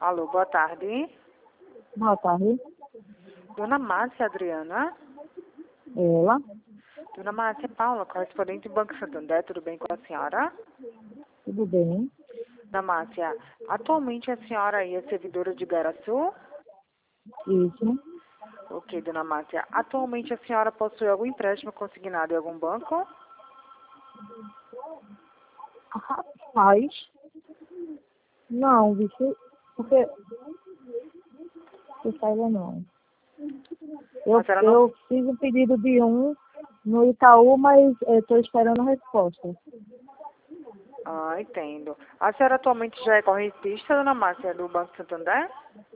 Alô, boa tarde. Boa tarde. Dona Márcia Adriana. Ela? Dona Márcia Paula, correspondente do Banco Santander, tudo bem com a senhora? Tudo bem? Dona Márcia, atualmente a senhora aí é servidora de Igaraçu? Isso. Ok, Dona Márcia. Atualmente a senhora possui algum empréstimo consignado em algum banco? Rapaz, não, bicho, porque eu saiba não. A senhora não... Eu fiz um pedido de um no Itaú, mas estou esperando a resposta. Ah, entendo. A senhora atualmente já é correntista, Dona Márcia, do Banco Santander?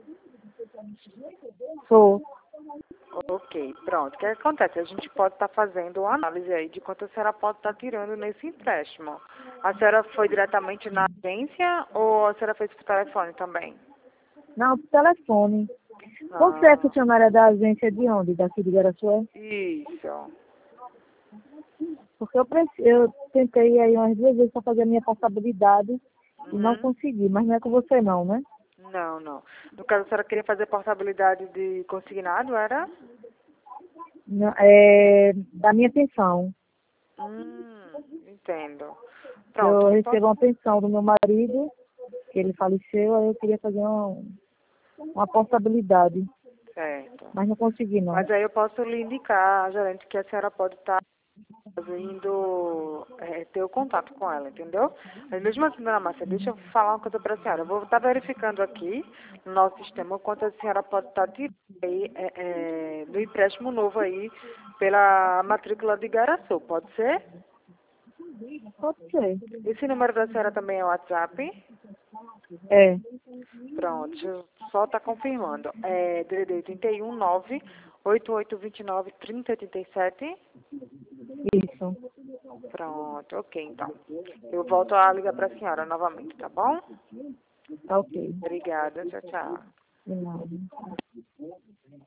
Sou. Ok, pronto. O que acontece? A gente pode estar fazendo uma análise aí de quanto a senhora pode estar tirando nesse empréstimo. A senhora foi diretamente na agência ou a senhora fez por telefone também? Não, por telefone. Você é Ah, funcionária da agência de onde? Daqui de Guaraçué? isso. Porque eu tentei aí umas 2 vezes para fazer a minha portabilidade e não Uhum. consegui, mas não é com você não, né? Não, não. No caso, a senhora queria fazer portabilidade de consignado, era? Não, é da minha pensão. Entendo. Pronto, Eu o que posso... recebo uma pensão do meu marido, que ele faleceu, aí eu queria fazer uma portabilidade, Certo. mas não consegui não. Mas aí eu posso lhe indicar, gerente, que a senhora pode estar fazendo, ter o contato com ela, entendeu? Mas mesmo assim, dona Márcia, deixa eu falar uma coisa para a senhora. Eu vou estar verificando aqui no nosso sistema o quanto a senhora pode estar tirando aí, do empréstimo novo aí pela matrícula de Igaraçu, pode ser? Pode ser. Esse número da senhora também é o WhatsApp? É, Pronto, deixa eu só estar confirmando. É DDD 31 9 8829 3087. isso. Pronto, ok, então. Eu volto a ligar para a senhora novamente, tá bom? Tá ok. Obrigada, tchau, tchau. De nada.